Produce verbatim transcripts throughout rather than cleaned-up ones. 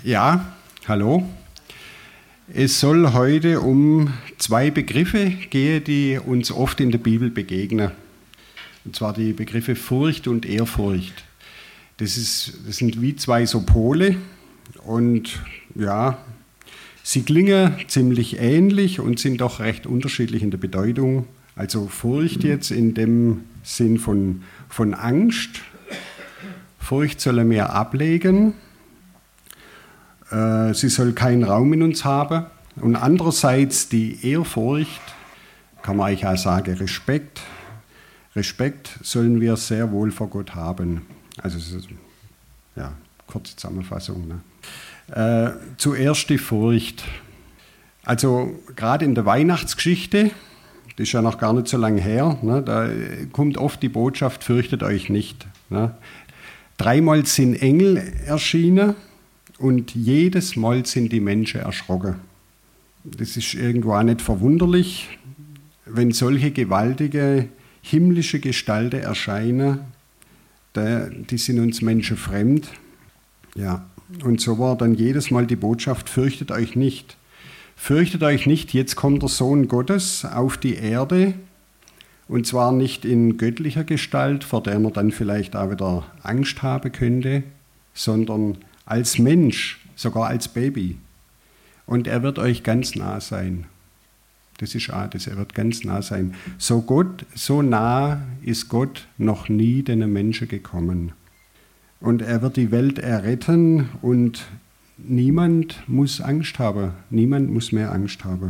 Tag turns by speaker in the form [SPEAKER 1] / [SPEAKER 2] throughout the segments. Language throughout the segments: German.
[SPEAKER 1] Ja, hallo. Es soll heute um zwei Begriffe gehen, die uns oft in der Bibel begegnen. Und zwar die Begriffe Furcht und Ehrfurcht. Das, ist, das sind wie zwei so Pole und ja, sie klingen ziemlich ähnlich und sind doch recht unterschiedlich in der Bedeutung. Also Furcht jetzt in dem Sinn von, von Angst. Furcht soll er mehr ablegen. Äh, sie soll keinen Raum in uns haben. Und andererseits die Ehrfurcht, kann man eigentlich auch sagen, Respekt. Respekt sollen wir sehr wohl vor Gott haben. Also, ja, kurze Zusammenfassung. Ne? Äh, zuerst die Furcht. Also, gerade in der Weihnachtsgeschichte, das ist ja noch gar nicht so lange her, ne, da kommt oft die Botschaft, fürchtet euch nicht. Ne? Dreimal sind Engel erschienen und jedes Mal sind die Menschen erschrocken. Das ist irgendwo auch nicht verwunderlich, wenn solche gewaltige himmlische Gestalten erscheinen, die sind uns Menschen fremd. Ja, und so war dann jedes Mal die Botschaft, fürchtet euch nicht. Fürchtet euch nicht, jetzt kommt der Sohn Gottes auf die Erde, und zwar nicht in göttlicher Gestalt, vor der man dann vielleicht auch wieder Angst haben könnte, sondern als Mensch, sogar als Baby. Und er wird euch ganz nah sein. Das ist auch das, er wird ganz nah sein. So Gott, so nah ist Gott noch nie den Menschen gekommen. Und er wird die Welt erretten und niemand muss Angst haben. Niemand muss mehr Angst haben.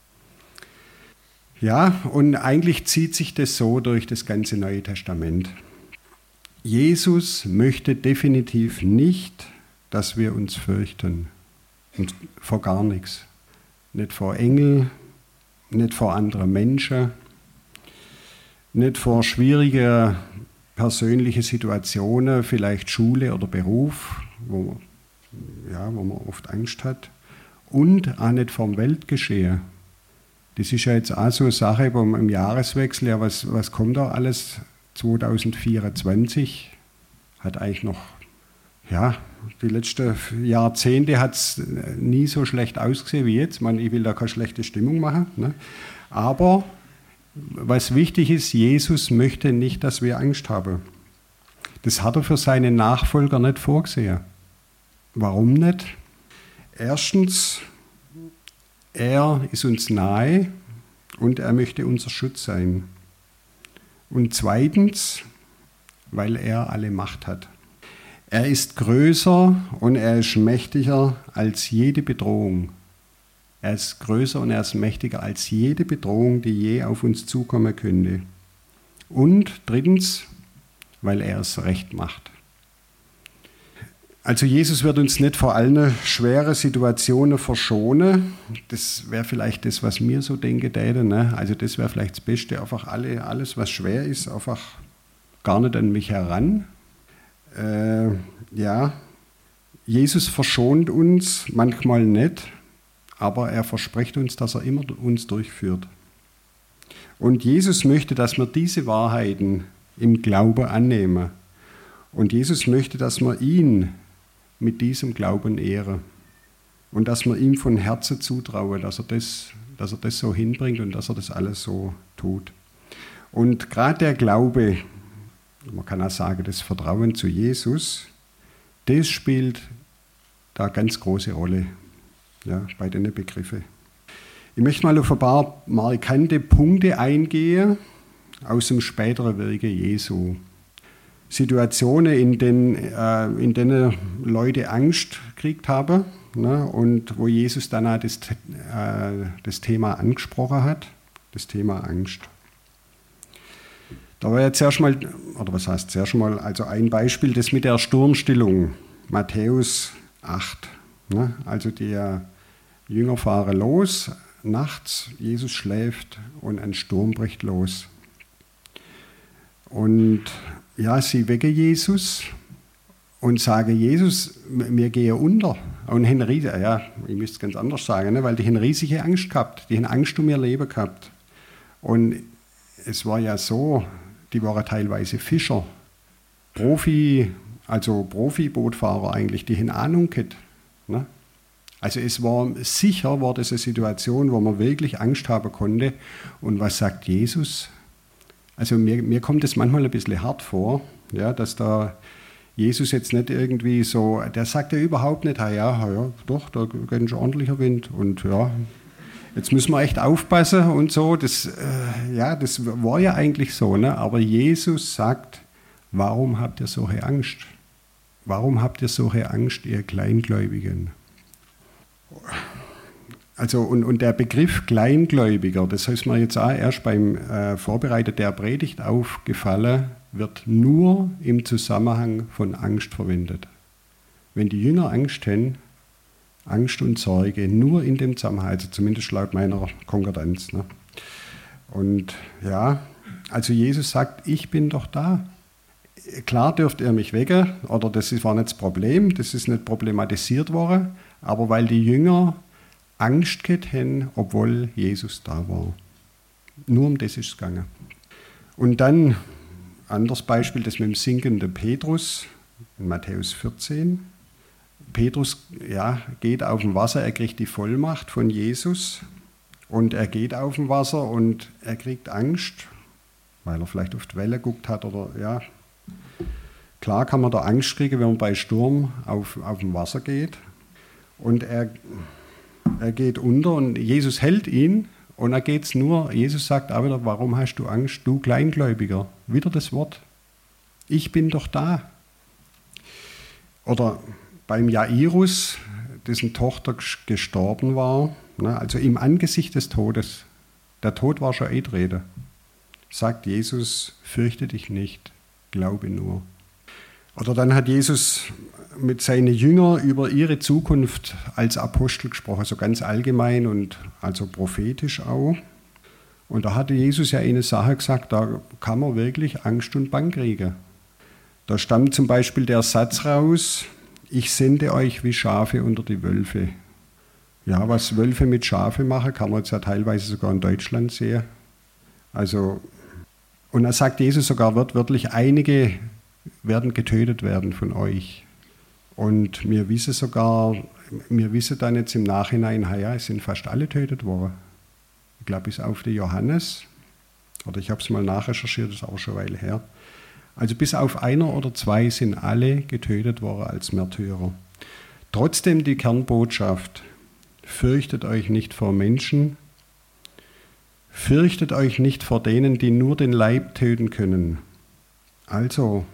[SPEAKER 1] Ja, und eigentlich zieht sich das so durch das ganze Neue Testament. Jesus möchte definitiv nicht, dass wir uns fürchten. Und vor gar nichts. Nicht vor Engeln, nicht vor anderen Menschen, nicht vor schwierigen persönlichen Situationen, vielleicht Schule oder Beruf, wo, ja, wo man oft Angst hat. Und auch nicht vom Weltgeschehen. Das ist ja jetzt auch so eine Sache beim Jahreswechsel, ja, was, was kommt da alles zwanzig vierundzwanzig? Hat eigentlich noch, ja, die letzten Jahrzehnte hat es nie so schlecht ausgesehen wie jetzt. Ich meine, ich will da keine schlechte Stimmung machen. Ne? Aber was wichtig ist, Jesus möchte nicht, dass wir Angst haben. Das hat er für seine Nachfolger nicht vorgesehen. Warum nicht? Erstens, er ist uns nahe und er möchte unser Schutz sein. Und zweitens, weil er alle Macht hat. Er ist größer und er ist mächtiger als jede Bedrohung. Er ist größer und er ist mächtiger als jede Bedrohung, die je auf uns zukommen könnte. Und drittens, weil er es recht macht. Also Jesus wird uns nicht vor allen schweren Situationen verschonen. Das wäre vielleicht das, was mir so denke, täte, ne? Also das wäre vielleicht das Beste, einfach alle, alles, was schwer ist, einfach gar nicht an mich heran. Äh, ja, Jesus verschont uns, manchmal nicht, aber er verspricht uns, dass er immer uns durchführt. Und Jesus möchte, dass wir diese Wahrheiten im Glauben annehmen. Und Jesus möchte, dass wir ihn mit diesem Glauben ehren. Und dass wir ihm von Herzen zutrauen, dass er das, dass er das so hinbringt und dass er das alles so tut. Und gerade der Glaube, man kann auch sagen, das Vertrauen zu Jesus, das spielt da eine ganz große Rolle, ja, bei den Begriffen. Ich möchte mal auf ein paar markante Punkte eingehen aus dem späteren Wirken Jesu. Situationen, in denen, äh, in denen Leute Angst gekriegt haben, ne, und wo Jesus dann auch das, äh, das Thema angesprochen hat, das Thema Angst. Da war ja zuerst mal, oder was heißt zuerst mal, also ein Beispiel, das mit der Sturmstillung, Matthäus acht. Ne? Also die Jünger fahren los, nachts, Jesus schläft und ein Sturm bricht los. Und ja, sie wecken Jesus und sagen, Jesus, wir gehen unter. Und haben riesige, ja, ich müsste es ganz anders sagen, ne? Weil die haben riesige Angst gehabt, die haben Angst um ihr Leben gehabt. Und es war ja so, die waren teilweise Fischer, Profi, also Profi-Bootfahrer eigentlich, die haben Ahnung gehabt. Ne? Also es war sicher, war das eine Situation, wo man wirklich Angst haben konnte. Und was sagt Jesus? Also mir, mir kommt es manchmal ein bisschen hart vor, ja, dass da Jesus jetzt nicht irgendwie so, der sagt ja überhaupt nicht, ja, ja, doch, da geht ein ordentlicher Wind und ja, jetzt müssen wir echt aufpassen und so. Das, äh, ja, das war ja eigentlich so, ne? Aber Jesus sagt, warum habt ihr solche Angst? Warum habt ihr solche Angst, ihr Kleingläubigen? Also und, und der Begriff Kleingläubiger, das ist mir jetzt auch erst beim äh, Vorbereiten der Predigt aufgefallen, wird nur im Zusammenhang von Angst verwendet. Wenn die Jünger Angst haben, Angst und Sorge, nur in dem Zusammenhang, also zumindest laut meiner Konkordanz. Ne? Und ja, also Jesus sagt, ich bin doch da. Klar dürft ihr mich wecken, oder das war nicht das Problem, das ist nicht problematisiert worden, aber weil die Jünger Angst gehabt haben, obwohl Jesus da war. Nur um das ist es gegangen. Und dann, anderes Beispiel, das mit dem sinkenden Petrus, in Matthäus vierzehn. Petrus ja, geht auf dem Wasser, er kriegt die Vollmacht von Jesus und er geht auf dem Wasser und er kriegt Angst, weil er vielleicht auf die Welle geguckt hat oder ja. Klar kann man da Angst kriegen, wenn man bei Sturm auf, auf dem Wasser geht. Und er, er geht unter und Jesus hält ihn und er geht's nur, Jesus sagt auch wieder, warum hast du Angst, du Kleingläubiger? Wieder das Wort, ich bin doch da. Oder beim Jairus, dessen Tochter gestorben war, ne, also im Angesicht des Todes, der Tod war schon eintreten, sagt Jesus, fürchte dich nicht, glaube nur. Oder dann hat Jesus mit seinen Jüngern über ihre Zukunft als Apostel gesprochen, so ganz allgemein und also prophetisch auch. Und da hatte Jesus ja eine Sache gesagt, da kann man wirklich Angst und Bang kriegen. Da stammt zum Beispiel der Satz raus, ich sende euch wie Schafe unter die Wölfe. Ja, was Wölfe mit Schafe machen, kann man jetzt ja teilweise sogar in Deutschland sehen. Also, und da sagt Jesus sogar wörtlich, einige werden getötet werden von euch. Und wir wissen sogar, wir wissen dann jetzt im Nachhinein, ja, es sind fast alle getötet worden. Ich glaube, bis auf den Johannes, oder ich habe es mal nachrecherchiert, das ist auch schon eine Weile her. Also bis auf einer oder zwei sind alle getötet worden als Märtyrer. Trotzdem die Kernbotschaft, fürchtet euch nicht vor Menschen, fürchtet euch nicht vor denen, die nur den Leib töten können. Also,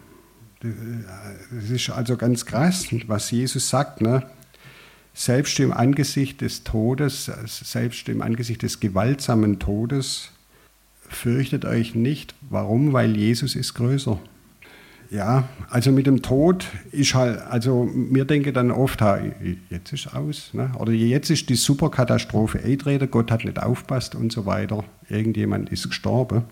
[SPEAKER 1] das ist also ganz krass, was Jesus sagt, ne? Selbst im Angesicht des Todes, selbst im Angesicht des gewaltsamen Todes, fürchtet euch nicht. Warum? Weil Jesus ist größer. Ja, also mit dem Tod ist halt, also wir denken dann oft, jetzt ist es aus, ne? Oder jetzt ist die Superkatastrophe eingetreten, Gott hat nicht aufgepasst und so weiter, irgendjemand ist gestorben.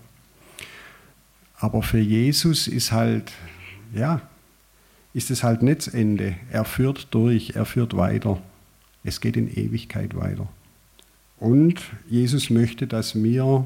[SPEAKER 1] Aber für Jesus ist halt, ja, ist es halt nicht das Ende. Er führt durch, er führt weiter. Es geht in Ewigkeit weiter. Und Jesus möchte, dass wir,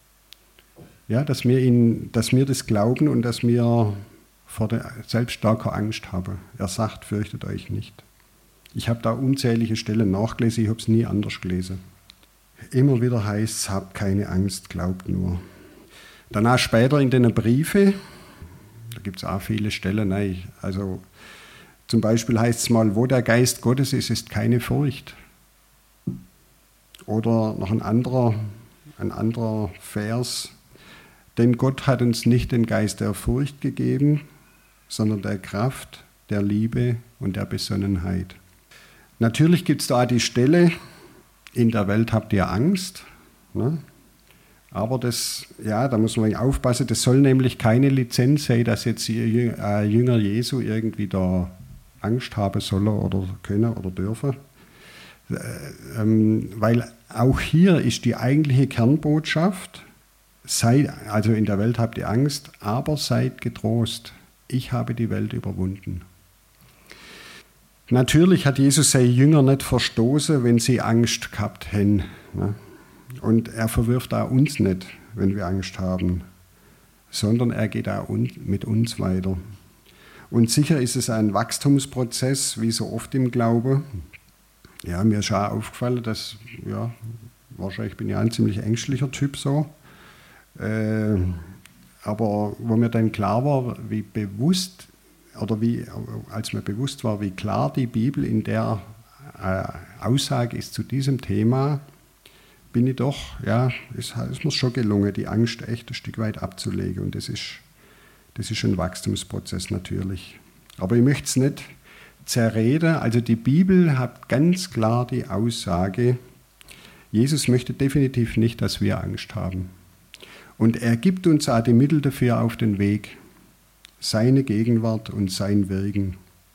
[SPEAKER 1] ja, dass wir, ihn, dass wir das glauben und dass wir vor der selbst starker Angst haben. Er sagt, fürchtet euch nicht. Ich habe da unzählige Stellen nachgelesen, ich habe es nie anders gelesen. Immer wieder heißt es, habt keine Angst, glaubt nur. Danach später in den Briefen, da gibt es auch viele Stellen, nein, also zum Beispiel heißt es mal, wo der Geist Gottes ist, ist keine Furcht. Oder noch ein anderer, ein anderer Vers, denn Gott hat uns nicht den Geist der Furcht gegeben, sondern der Kraft, der Liebe und der Besonnenheit. Natürlich gibt es da die Stelle, in der Welt habt ihr Angst, ne? Aber das, ja, da muss man aufpassen, das soll nämlich keine Lizenz sein, dass jetzt Jünger Jesu irgendwie da Angst haben sollen oder können oder dürfen. Ähm, weil auch hier ist die eigentliche Kernbotschaft, seid, also in der Welt habt ihr Angst, aber seid getrost, ich habe die Welt überwunden. Natürlich hat Jesus seine Jünger nicht verstoßen, wenn sie Angst gehabt hätten. Ne? Und er verwirft auch uns nicht, wenn wir Angst haben, sondern er geht auch mit uns weiter. Und sicher ist es ein Wachstumsprozess, wie so oft im Glauben. ja, mir ist auch aufgefallen, dass, ja, wahrscheinlich bin ich ja ein ziemlich ängstlicher Typ so. Äh, aber wo mir dann klar war, wie bewusst, oder wie, als mir bewusst war, wie klar die Bibel in der äh, Aussage ist zu diesem Thema, bin ich doch, ja, es ist mir schon gelungen, die Angst echt ein Stück weit abzulegen. Und das ist, das ist ein Wachstumsprozess natürlich. Aber ich möchte es nicht zerreden. Also die Bibel hat ganz klar die Aussage, Jesus möchte definitiv nicht, dass wir Angst haben. Und er gibt uns auch die Mittel dafür auf den Weg. Seine Gegenwart und sein Wirken.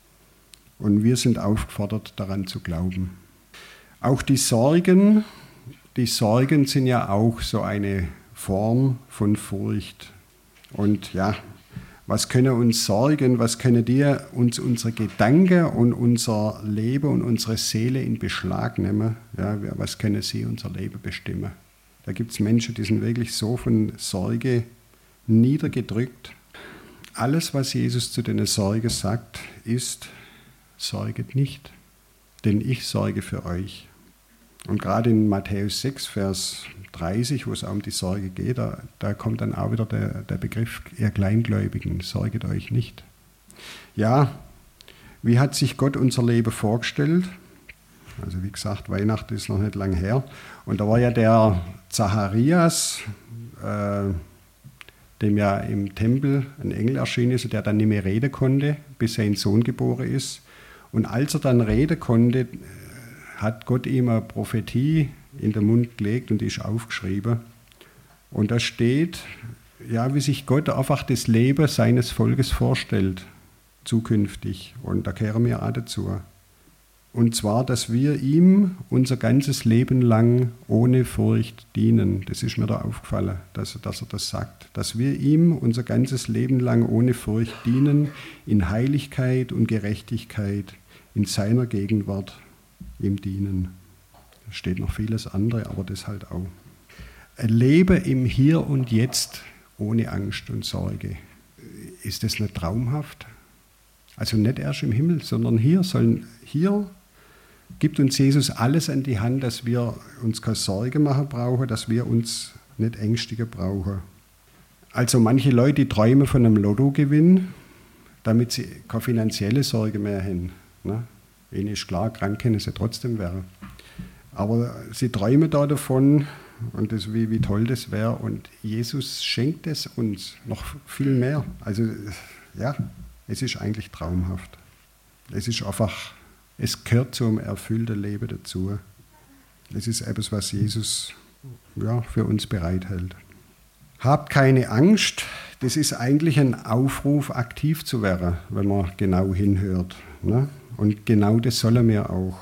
[SPEAKER 1] Und wir sind aufgefordert, daran zu glauben. Auch die Sorgen, die Sorgen sind ja auch so eine Form von Furcht. Und ja, was können uns Sorgen, was können dir uns unsere Gedanken und unser Leben und unsere Seele in Beschlag nehmen? Ja, was können sie unser Leben bestimmen? Da gibt es Menschen, die sind wirklich so von Sorge niedergedrückt. Alles, was Jesus zu den Sorgen sagt, ist, sorget nicht, denn ich sorge für euch. Und gerade in Matthäus sechs, Vers dreißig, wo es auch um die Sorge geht, da, da kommt dann auch wieder der, der Begriff, ihr Kleingläubigen, sorget euch nicht. Ja, wie hat sich Gott unser Leben vorgestellt? Also wie gesagt, Weihnachten ist noch nicht lang her. Und da war ja der Zacharias, äh, dem ja im Tempel ein Engel erschienen ist, der dann nicht mehr reden konnte, bis sein Sohn geboren ist. Und als er dann reden konnte, hat Gott ihm eine Prophetie in den Mund gelegt und die ist aufgeschrieben. Und da steht, ja, wie sich Gott einfach das Leben seines Volkes vorstellt, zukünftig. Und da kehren wir auch dazu. Und zwar, dass wir ihm unser ganzes Leben lang ohne Furcht dienen. Das ist mir da aufgefallen, dass, dass er das sagt. Dass wir ihm unser ganzes Leben lang ohne Furcht dienen, in Heiligkeit und Gerechtigkeit, in seiner Gegenwart ihm dienen. Da steht noch vieles andere, aber das halt auch. Ein Leben im Hier und Jetzt ohne Angst und Sorge. Ist das nicht traumhaft? Also nicht erst im Himmel, sondern hier sollen, hier gibt uns Jesus alles an die Hand, dass wir uns keine Sorge machen brauchen, dass wir uns nicht ängstigen brauchen. Also manche Leute träumen von einem Lottogewinn, damit sie keine finanzielle Sorge mehr haben. Ne? Ihnen ist klar, krank können sie trotzdem werden. Aber sie träumen da davon, und das, wie, wie toll das wäre. Und Jesus schenkt es uns noch viel mehr. Also ja, es ist eigentlich traumhaft. Es ist einfach, es gehört zum erfüllten Leben dazu. Es ist etwas, was Jesus ja, für uns bereithält. Habt keine Angst, das ist eigentlich ein Aufruf, aktiv zu werden, wenn man genau hinhört. Ne? Und genau das sollen wir auch.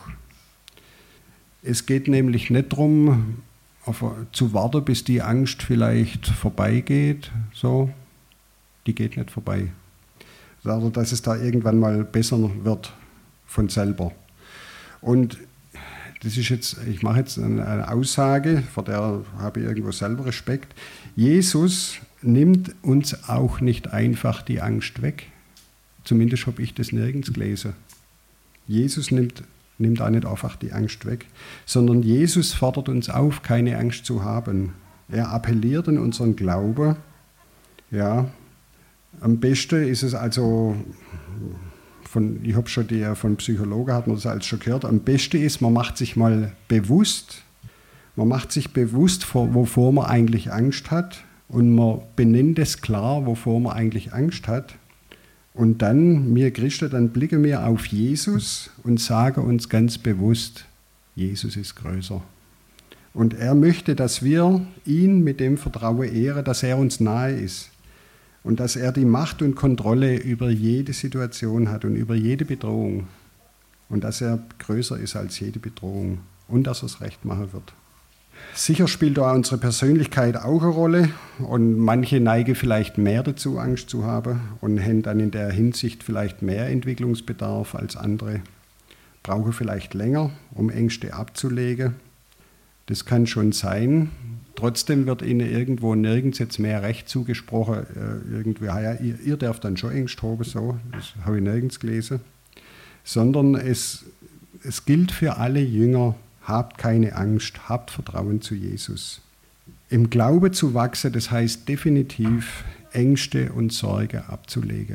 [SPEAKER 1] Es geht nämlich nicht darum, auf, zu warten, bis die Angst vielleicht vorbeigeht. So, die geht nicht vorbei. Also, dass es da irgendwann mal besser wird von selber. Und das ist jetzt, ich mache jetzt eine Aussage, vor der habe ich irgendwo selber Respekt. Jesus nimmt uns auch nicht einfach die Angst weg. Zumindest habe ich das nirgends gelesen. Jesus nimmt, nimmt auch nicht einfach die Angst weg, sondern Jesus fordert uns auf, keine Angst zu haben. Er appelliert an unseren Glauben. Ja, am besten ist es also, von, ich habe schon die, von Psychologen hat man das alles schon gehört, am besten ist, man macht sich mal bewusst, man macht sich bewusst, wovor man eigentlich Angst hat und man benennt es klar, wovor man eigentlich Angst hat. Und dann, wir Christen, dann blicken wir auf Jesus und sagen uns ganz bewusst, Jesus ist größer. Und er möchte, dass wir ihn mit dem Vertrauen ehren, dass er uns nahe ist. Und dass er die Macht und Kontrolle über jede Situation hat und über jede Bedrohung. Und dass er größer ist als jede Bedrohung. Und dass er es recht machen wird. Sicher spielt da unsere Persönlichkeit auch eine Rolle. Und manche neigen vielleicht mehr dazu, Angst zu haben. Und haben dann in der Hinsicht vielleicht mehr Entwicklungsbedarf als andere. Brauchen vielleicht länger, um Ängste abzulegen. Das kann schon sein. Trotzdem wird ihnen irgendwo nirgends jetzt mehr Recht zugesprochen. Äh, irgendwie, ja, ihr, ihr dürft dann schon Ängste haben, so. Das habe ich nirgends gelesen. Sondern es, es gilt für alle Jünger, habt keine Angst, habt Vertrauen zu Jesus. Im Glaube zu wachsen, das heißt definitiv Ängste und Sorge abzulegen.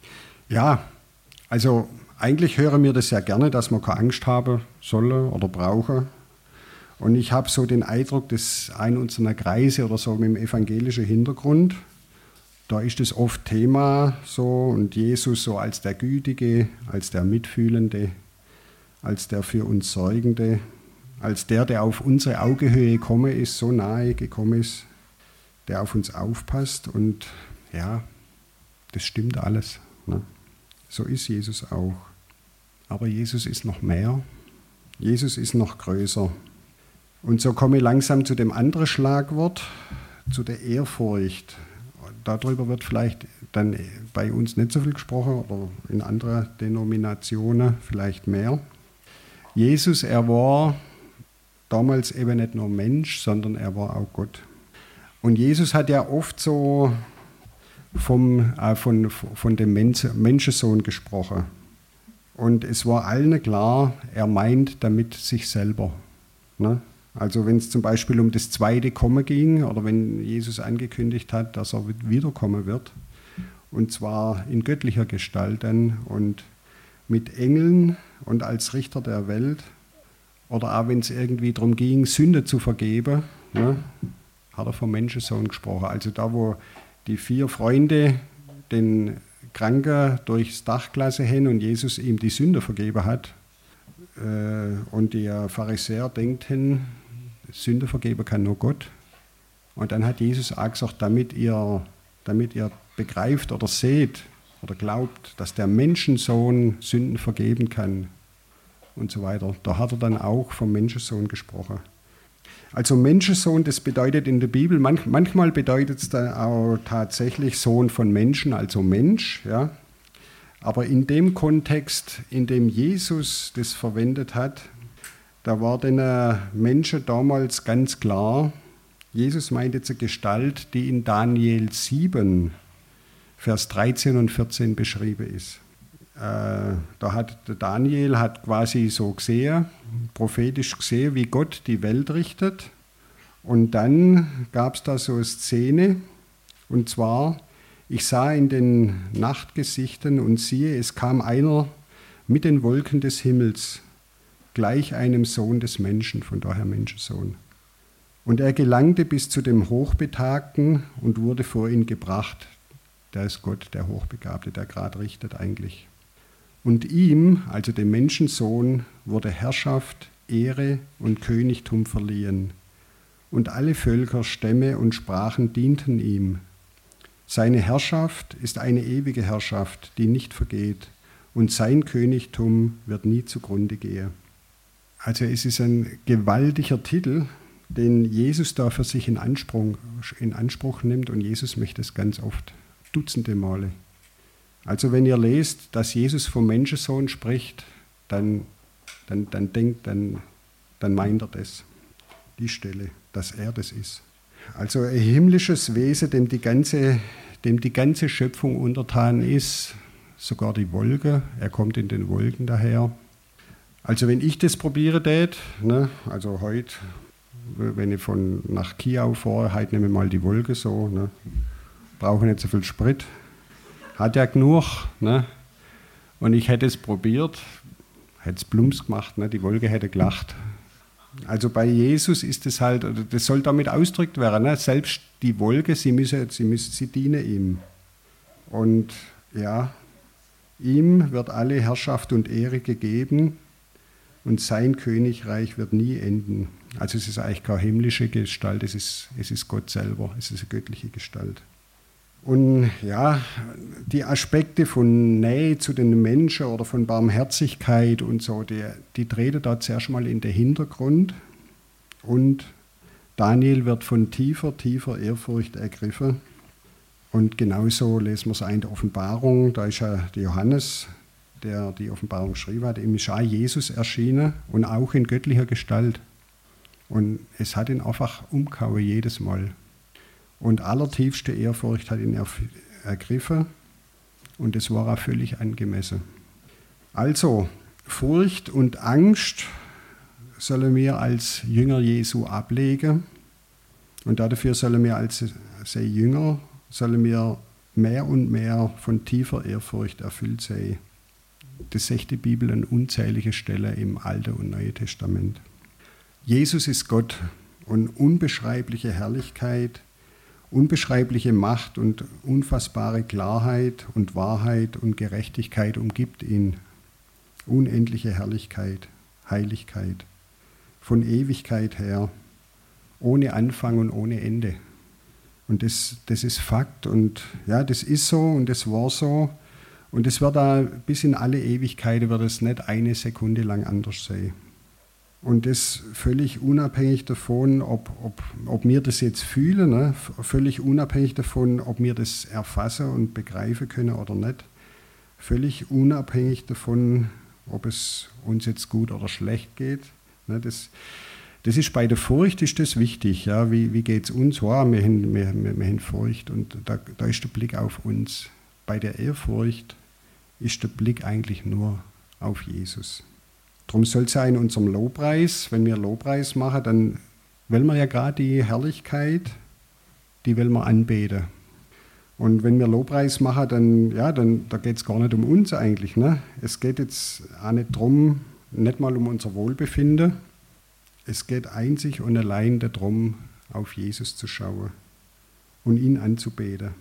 [SPEAKER 1] Ja, also eigentlich hören wir das ja gerne, dass man keine Angst haben soll oder brauche. Und ich habe so den Eindruck, dass ein unserer Kreise oder so mit dem evangelischen Hintergrund, da ist es oft Thema so und Jesus so als der Gütige, als der Mitfühlende, als der für uns Sorgende, als der, der auf unsere Augenhöhe gekommen ist, so nahe gekommen ist, der auf uns aufpasst. Und ja, das stimmt alles. Ne? So ist Jesus auch. Aber Jesus ist noch mehr. Jesus ist noch größer. Und so komme ich langsam zu dem anderen Schlagwort, zu der Ehrfurcht. Darüber wird vielleicht dann bei uns nicht so viel gesprochen oder in anderen Denominationen vielleicht mehr. Jesus, er war damals eben nicht nur Mensch, sondern er war auch Gott. Und Jesus hat ja oft so vom, äh, von, von dem Menschensohn gesprochen. Und es war allen klar, er meint damit sich selber. Ne? Also wenn es zum Beispiel um das zweite Kommen ging oder wenn Jesus angekündigt hat, dass er wiederkommen wird, und zwar in göttlicher Gestalt dann und mit Engeln und als Richter der Welt, oder auch wenn es irgendwie darum ging, Sünde zu vergeben, ne, hat er vom Menschensohn gesprochen. Also da, wo die vier Freunde den Kranken durchs Dach gelassen haben und Jesus ihm die Sünde vergeben hat, äh, und der Pharisäer denkt hin, Sünde vergeben kann nur Gott. Und dann hat Jesus auch gesagt, damit ihr, damit ihr begreift oder seht oder glaubt, dass der Menschensohn Sünden vergeben kann und so weiter. Da hat er dann auch vom Menschensohn gesprochen. Also Menschensohn, das bedeutet in der Bibel, manch, manchmal bedeutet es dann auch tatsächlich Sohn von Menschen, also Mensch. Ja. Aber in dem Kontext, in dem Jesus das verwendet hat, da war den Menschen damals ganz klar, Jesus meint jetzt eine Gestalt, die in Daniel sieben, Vers dreizehn und vierzehn beschrieben ist. Äh, da hat Daniel hat quasi so gesehen, prophetisch gesehen, wie Gott die Welt richtet. Und dann gab es da so eine Szene, und zwar, ich sah in den Nachtgesichten und siehe, es kam einer mit den Wolken des Himmels, gleich einem Sohn des Menschen, von daher Menschensohn. Und er gelangte bis zu dem Hochbetagten und wurde vor ihn gebracht. Der ist Gott, der Hochbegabte, der gerade richtet eigentlich. Und ihm, also dem Menschensohn, wurde Herrschaft, Ehre und Königtum verliehen. Und alle Völker, Stämme und Sprachen dienten ihm. Seine Herrschaft ist eine ewige Herrschaft, die nicht vergeht. Und sein Königtum wird nie zugrunde gehen. Also es ist ein gewaltiger Titel, den Jesus da für sich in Anspruch, in Anspruch nimmt. Und Jesus möchte es ganz oft, dutzende Male. Also wenn ihr lest, dass Jesus vom Menschensohn spricht, dann, dann, dann denkt, dann, dann meint er das, die Stelle, dass er das ist. Also ein himmlisches Wesen, dem die ganze, dem die ganze Schöpfung untertan ist, sogar die Wolke, er kommt in den Wolken daher. Also wenn ich das probiere tät, ne, also heute, wenn ich von nach Chiau fahre, heute nehme ich mal die Wolke so, ne, brauche nicht so viel Sprit, hat ja genug, ne, und ich hätte es probiert, hätte es plumps gemacht, ne, die Wolke hätte gelacht. Also bei Jesus ist es halt, das soll damit ausgedrückt werden, ne, selbst die Wolke, sie müssen, sie müssen, sie dienen ihm. Und ja, ihm wird alle Herrschaft und Ehre gegeben und sein Königreich wird nie enden. Also es ist eigentlich keine himmlische Gestalt, es ist, es ist Gott selber, es ist eine göttliche Gestalt. Und ja, die Aspekte von Nähe zu den Menschen oder von Barmherzigkeit und so, die, die treten da zuerst mal in den Hintergrund. Und Daniel wird von tiefer, tiefer Ehrfurcht ergriffen. Und genauso lesen wir es in der Offenbarung, da ist ja der Johannes, der die Offenbarung geschrieben hat, ihm ist auch Jesus erschienen und auch in göttlicher Gestalt. Und es hat ihn einfach umgehauen jedes Mal. Und allertiefste Ehrfurcht hat ihn ergriffen und es war auch völlig angemessen. Also, Furcht und Angst sollen wir als Jünger Jesu ablegen. Und dafür sollen wir als seine Jünger, sollen wir mehr und mehr von tiefer Ehrfurcht erfüllt sein. Das sagt die Bibel an unzählige Stellen im Alten und Neuen Testament. Jesus ist Gott und unbeschreibliche Herrlichkeit, unbeschreibliche Macht und unfassbare Klarheit und Wahrheit und Gerechtigkeit umgibt ihn. Unendliche Herrlichkeit, Heiligkeit, von Ewigkeit her, ohne Anfang und ohne Ende. Und das, das ist Fakt und ja, das ist so und das war so. Und es wird da bis in alle Ewigkeiten wird es nicht eine Sekunde lang anders sein. Und das völlig unabhängig davon, ob, ob, ob wir das jetzt fühlen, ne? Völlig unabhängig davon, ob wir das erfassen und begreifen können oder nicht. Völlig unabhängig davon, ob es uns jetzt gut oder schlecht geht. Ne? Das, das ist bei der Furcht ist das wichtig. Ja? Wie, wie geht es uns? Ja, wir, haben, wir, wir, wir haben Furcht und da, da ist der Blick auf uns. Bei der Ehrfurcht ist der Blick eigentlich nur auf Jesus. Darum soll es ja in unserem Lobpreis, wenn wir Lobpreis machen, dann wollen wir ja gerade die Herrlichkeit, die wollen wir anbeten. Und wenn wir Lobpreis machen, dann, ja, dann da geht es gar nicht um uns eigentlich. Ne? Es geht jetzt auch nicht darum, nicht mal um unser Wohlbefinden. Es geht einzig und allein darum, auf Jesus zu schauen und ihn anzubeten.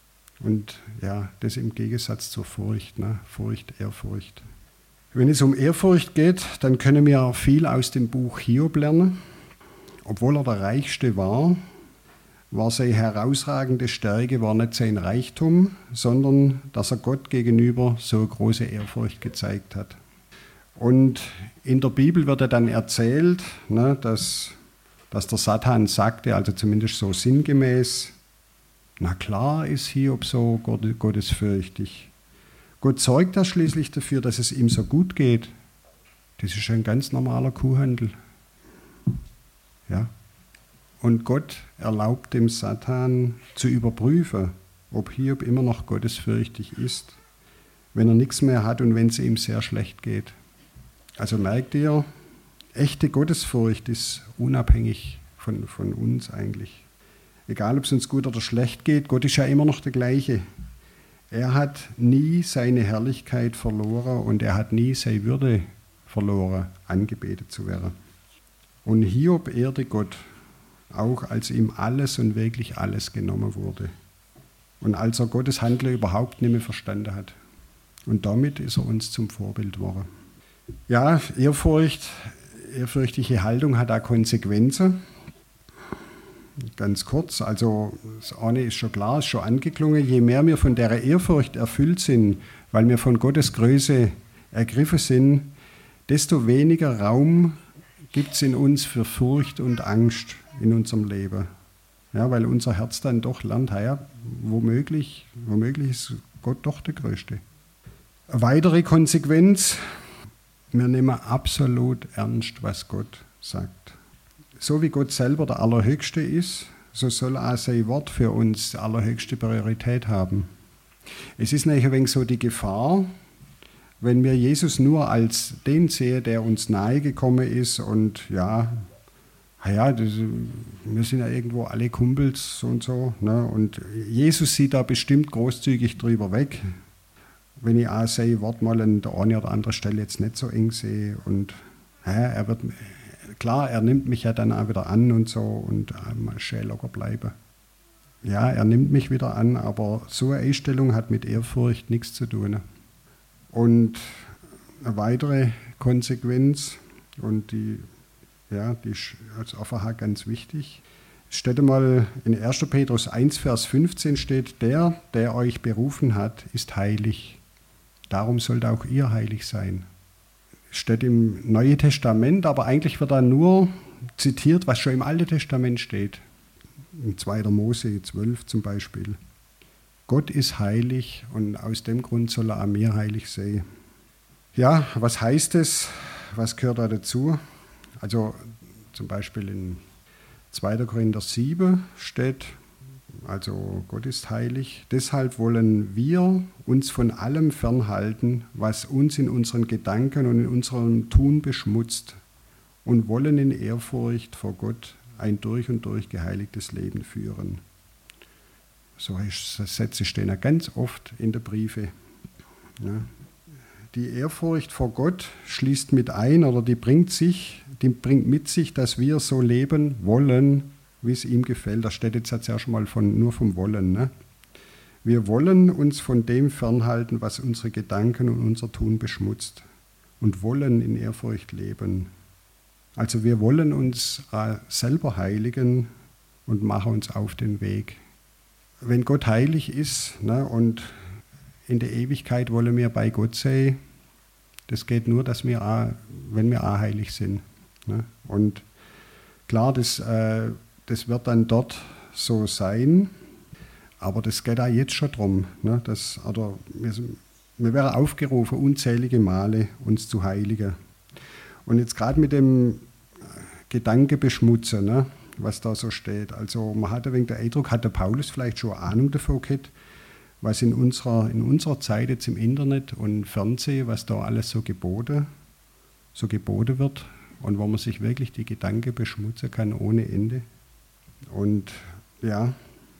[SPEAKER 1] Und ja, das im Gegensatz zur Furcht, ne? Furcht, Ehrfurcht. Wenn es um Ehrfurcht geht, dann können wir viel aus dem Buch Hiob lernen. Obwohl er der Reichste war, war seine herausragende Stärke war nicht sein Reichtum, sondern dass er Gott gegenüber so große Ehrfurcht gezeigt hat. Und in der Bibel wird er dann erzählt, ne, dass, dass der Satan sagte, also zumindest so sinngemäß, na klar ist Hiob so gottesfürchtig. Gott sorgt ja schließlich dafür, dass es ihm so gut geht. Das ist ein ganz normaler Kuhhandel. Ja. Und Gott erlaubt dem Satan zu überprüfen, ob Hiob immer noch gottesfürchtig ist, wenn er nichts mehr hat und wenn es ihm sehr schlecht geht. Also merkt ihr, echte Gottesfurcht ist unabhängig von, von uns eigentlich. Egal, ob es uns gut oder schlecht geht, Gott ist ja immer noch der gleiche. Er hat nie seine Herrlichkeit verloren und er hat nie seine Würde verloren, angebetet zu werden. Und Hiob ehrte Gott, auch als ihm alles und wirklich alles genommen wurde. Und als er Gottes Handeln überhaupt nicht mehr verstanden hat. Und damit ist er uns zum Vorbild geworden. Ja, Ehrfurcht, ehrfürchtige Haltung hat auch Konsequenzen. Ganz kurz, also das eine ist schon klar, ist schon angeklungen, je mehr wir von der Ehrfurcht erfüllt sind, weil wir von Gottes Größe ergriffen sind, desto weniger Raum gibt es in uns für Furcht und Angst in unserem Leben. Ja, weil unser Herz dann doch lernt, ja, womöglich, womöglich ist Gott doch der Größte. Eine weitere Konsequenz, wir nehmen absolut ernst, was Gott sagt. So wie Gott selber der Allerhöchste ist, so soll auch sein Wort für uns allerhöchste Priorität haben. Es ist nämlich ein wenig so die Gefahr, wenn wir Jesus nur als den sehen, der uns nahe gekommen ist und ja, ja, das, wir sind ja irgendwo alle Kumpels und so. Ne? Und Jesus sieht da bestimmt großzügig drüber weg, wenn ich auch sein Wort mal an der einen oder anderen Stelle jetzt nicht so eng sehe. Und ja, er wird... Klar, er nimmt mich ja dann auch wieder an und so und mal schön locker bleiben. Ja, er nimmt mich wieder an, aber so eine Einstellung hat mit Ehrfurcht nichts zu tun. Und eine weitere Konsequenz, und die, ja, die ist als einfach ganz wichtig, steht einmal in erster Petrus eins, Vers fünfzehn steht, der, der euch berufen hat, ist heilig. Darum sollt auch ihr heilig sein. Steht im Neuen Testament, aber eigentlich wird da nur zitiert, was schon im Alten Testament steht. In zweiter Mose zwölf zum Beispiel. Gott ist heilig und aus dem Grund soll er auch mir heilig sein. Ja, was heißt es? Was gehört da dazu? Also zum Beispiel in zweiter Korinther sieben steht, Also Gott ist heilig. Deshalb wollen wir uns von allem fernhalten, was uns in unseren Gedanken und in unserem Tun beschmutzt, und wollen in Ehrfurcht vor Gott ein durch und durch geheiligtes Leben führen. Solche Sätze stehen ja ganz oft in den Briefen. Ja. Die Ehrfurcht vor Gott schließt mit ein, oder die bringt sich, die bringt mit sich, dass wir so leben wollen, wie es ihm gefällt. Da steht jetzt ja schon mal von, nur vom Wollen. Ne? Wir wollen uns von dem fernhalten, was unsere Gedanken und unser Tun beschmutzt, und wollen in Ehrfurcht leben. Also wir wollen uns äh, selber heiligen und machen uns auf den Weg. Wenn Gott heilig ist, ne, und in der Ewigkeit wollen wir bei Gott sein, das geht nur, dass wir auch, wenn wir auch heilig sind. Ne? Und klar, das, äh, das wird dann dort so sein, aber das geht auch jetzt schon darum. Ne? Dass, oder wir, wir werden aufgerufen, unzählige Male uns zu heiligen. Und jetzt gerade mit dem Gedanke beschmutzen, ne, was da so steht. Also man hat ein wenig den Eindruck, hat der Paulus vielleicht schon eine Ahnung davon gehabt, was in unserer, in unserer Zeit jetzt im Internet und Fernsehen, was da alles so geboten, so geboten wird, und wo man sich wirklich die Gedanken beschmutzen kann ohne Ende. Und ja,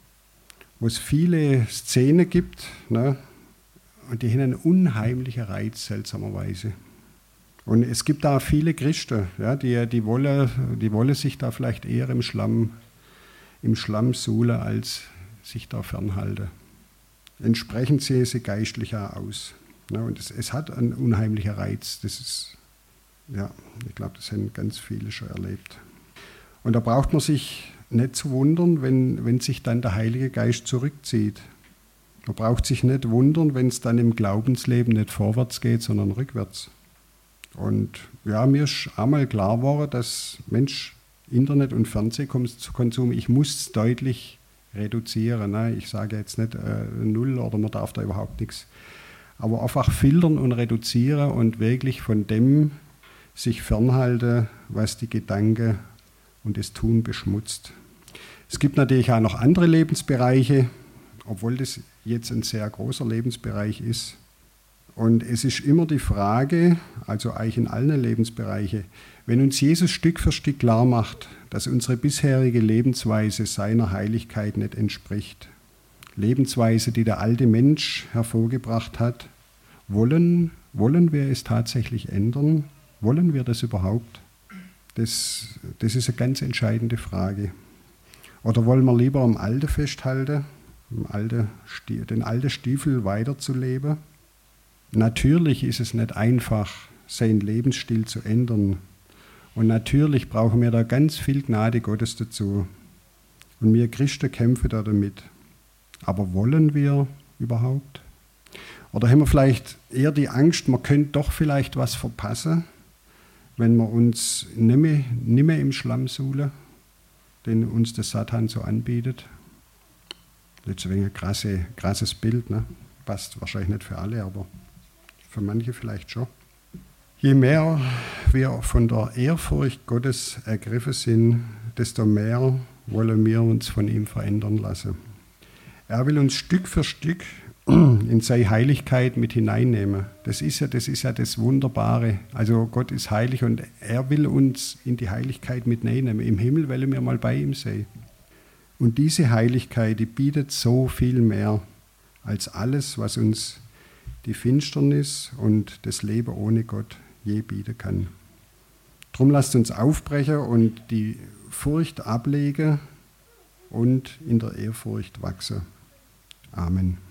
[SPEAKER 1] wo es viele Szenen gibt, ne, und die haben einen unheimlichen Reiz, seltsamerweise. Und es gibt da viele Christen, ja, die, die, wollen, die wollen sich da vielleicht eher im Schlamm, im Schlamm suhlen, als sich da fernhalten. Entsprechend sehen sie geistlicher aus. Ja, und es, es hat einen unheimlichen Reiz. Das ist, ja, ich glaube, das haben ganz viele schon erlebt. Und da braucht man sich nicht zu wundern, wenn, wenn sich dann der Heilige Geist zurückzieht. Man braucht sich nicht wundern, wenn es dann im Glaubensleben nicht vorwärts geht, sondern rückwärts. Und ja, mir ist einmal klar geworden, dass, Mensch, Internet- und Fernsehkonsum, ich muss es deutlich reduzieren. Ne? Ich sage jetzt nicht äh, null oder man darf da überhaupt nichts. Aber einfach filtern und reduzieren und wirklich von dem sich fernhalten, was die Gedanken und das Tun beschmutzt. Es gibt natürlich auch noch andere Lebensbereiche, obwohl das jetzt ein sehr großer Lebensbereich ist. Und es ist immer die Frage, also eigentlich in allen Lebensbereichen, wenn uns Jesus Stück für Stück klar macht, dass unsere bisherige Lebensweise seiner Heiligkeit nicht entspricht, Lebensweise, die der alte Mensch hervorgebracht hat, wollen, wollen wir es tatsächlich ändern? Wollen wir das überhaupt? Das, das ist eine ganz entscheidende Frage. Oder wollen wir lieber am Alten festhalten, am alten, den alten Stiefel weiterzuleben? Natürlich ist es nicht einfach, seinen Lebensstil zu ändern. Und natürlich brauchen wir da ganz viel Gnade Gottes dazu. Und wir Christen kämpfen da damit. Aber wollen wir überhaupt? Oder haben wir vielleicht eher die Angst, man könnte doch vielleicht was verpassen, wenn wir uns nicht mehr, nicht mehr im Schlamm suhlen, den uns der Satan so anbietet? Das ist ein wenig ein krasse, krasses Bild, ne? Passt wahrscheinlich nicht für alle, aber für manche vielleicht schon. Je mehr wir von der Ehrfurcht Gottes ergriffen sind, desto mehr wollen wir uns von ihm verändern lassen. Er will uns Stück für Stück in seine Heiligkeit mit hineinnehmen. Das ist ja, das ist ja das Wunderbare. Also Gott ist heilig und er will uns in die Heiligkeit mit hineinnehmen. Im Himmel wollen wir mal bei ihm sein. Und diese Heiligkeit, die bietet so viel mehr als alles, was uns die Finsternis und das Leben ohne Gott je bieten kann. Drum lasst uns aufbrechen und die Furcht ablegen und in der Ehrfurcht wachsen. Amen.